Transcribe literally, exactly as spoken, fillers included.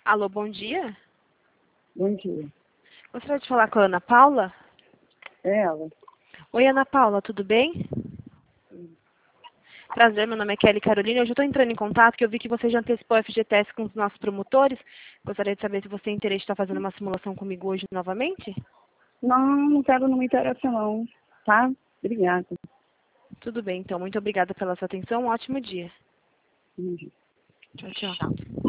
Alô, bom dia. Bom dia. Gostaria de falar com a Ana Paula? É ela. Oi, Ana Paula, tudo bem? Prazer, meu nome é Kelly Carolina. Hoje eu estou entrando em contato porque eu vi que você já antecipou o F G T S com os nossos promotores. Gostaria de saber se você tem interesse de estar fazendo uma simulação comigo hoje novamente. Não, não quero, não me interessa não, tá? Obrigada. Tudo bem, então. Muito obrigada pela sua atenção. Um ótimo dia. Bom dia. Tchau, tchau.